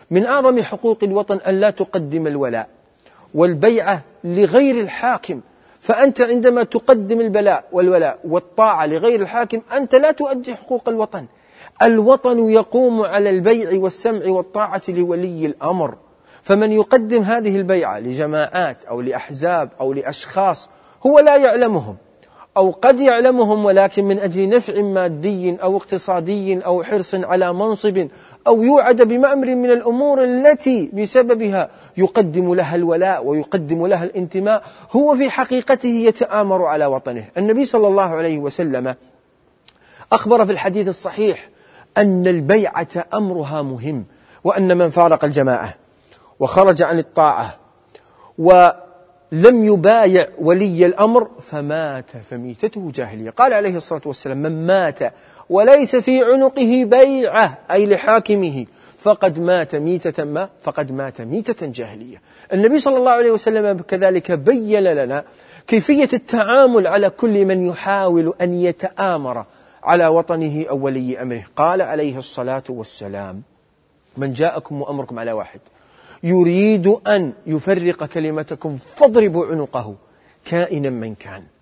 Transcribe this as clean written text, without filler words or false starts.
من أعظم حقوق الوطن أن لا تقدم الولاء والبيعة لغير الحاكم، فأنت عندما تقدم والولاء والطاعة لغير الحاكم أنت لا تؤدي حقوق الوطن. الوطن يقوم على البيع والسمع والطاعة لولي الأمر، فمن يقدم هذه البيعة لجماعات أو لأحزاب أو لأشخاص هو لا يعلمهم أو قد يعلمهم، ولكن من أجل نفع مادي أو اقتصادي أو حرص على منصب أو يوعد بمأمر من الأمور التي بسببها يقدم لها الولاء ويقدم لها الانتماء، هو في حقيقته يتآمر على وطنه. النبي صلى الله عليه وسلم أخبر في الحديث الصحيح أن البيعة أمرها مهم، وأن من فارق الجماعة وخرج عن الطاعة ولم يبايع ولي الأمر فمات فميتته جاهلية. قال عليه الصلاة والسلام: من مات وليس في عنقه بيعة أي لحاكمه فقد مات ميتة جاهلية. النبي صلى الله عليه وسلم كذلك بين لنا كيفية التعامل على كل من يحاول أن يتآمر على وطنه أو ولي أمره. قال عليه الصلاة والسلام: من جاءكم وأمركم على واحد يريد أن يفرق كلمتكم فاضربوا عنقه كائنا من كان.